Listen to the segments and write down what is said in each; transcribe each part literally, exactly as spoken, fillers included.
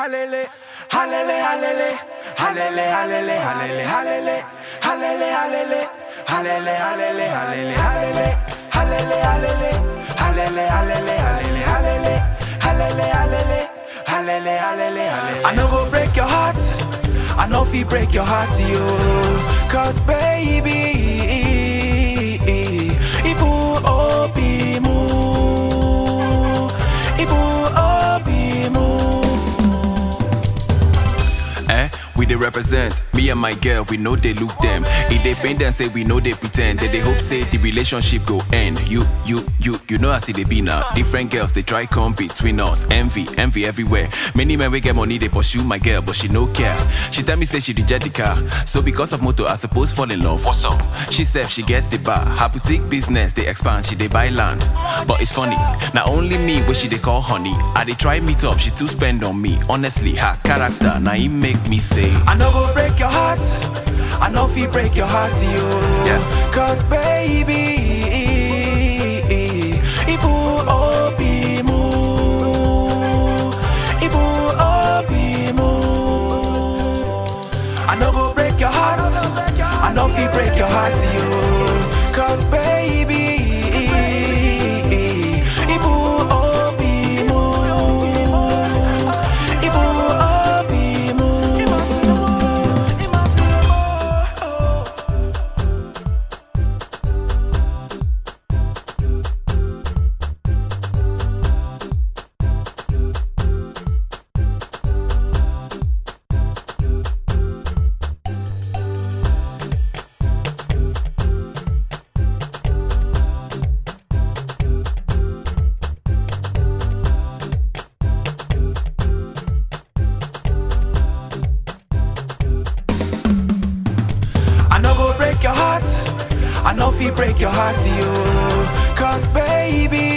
Hallelujah, hallelujah, hallelujah, hallelujah, hallelujah, hallelujah, hallelujah, hallelujah, hallelujah, hallelujah, hallelujah, hallelujah, hallelujah, hallelujah, hallelujah, hallelujah, hallelujah, hallelujah. I no go break your heart, I no fit break your heart, you. Cause baby, ibu obi mu, ibu obi mu. Eh, we they represent me and my girl, we know they look them. If they paint and say we know they pretend, that they hope say the relationship go end. You, you, you, you know I see they be now. Different girls they try come between us. Envy, envy everywhere. Many men we get money they pursue my girl, but she no care. She tell me say she reject the car, so because of motor I suppose fall in love. What's up? She said she get the bar. Her boutique business they expand, she they buy land. But it's funny, not only me what she they call honey. I they try meet up, she too spend on me. Honestly, her character now he make me say I no go break your heart, I no fit break your heart, you. Yeah. Cause baby, ibu obi mu, ibu obi mu. I no go break your heart, I no fit break your heart, you. Cause baby, ibu obi mu, ibu obi mu. I no go break your heart, I no fit break your heart, you. Cause baby,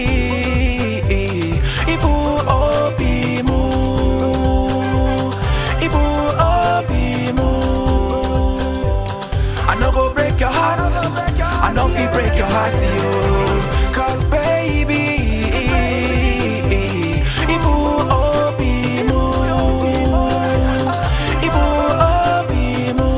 ibu obi mu, ibu obi mu. I no go break your heart, I no fit break your heart, you. Cause baby, ibu obi mu, ibu obi mu.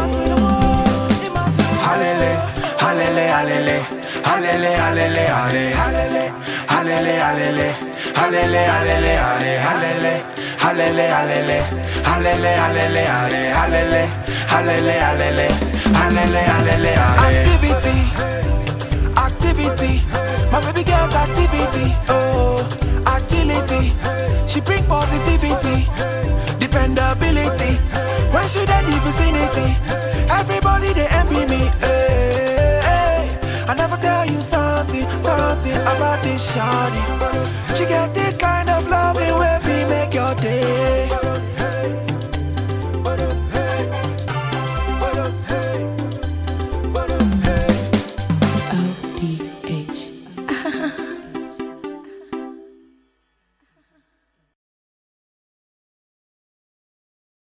Hallelujah, hallelujah, hallelujah, hallelujah, hallelujah, hallelujah, hallelujah, hallelujah, hallelujah, hallelujah, hallelujah, hallelujah, hallelujah, hallelujah, hallelujah, hallelujah. Activity, activity, my baby girl activity, oh, agility, she bring positivity, dependability. When she dead in the vicinity, everybody they envy me. Hey, hey. I never tell you something, something about this shawty. She get this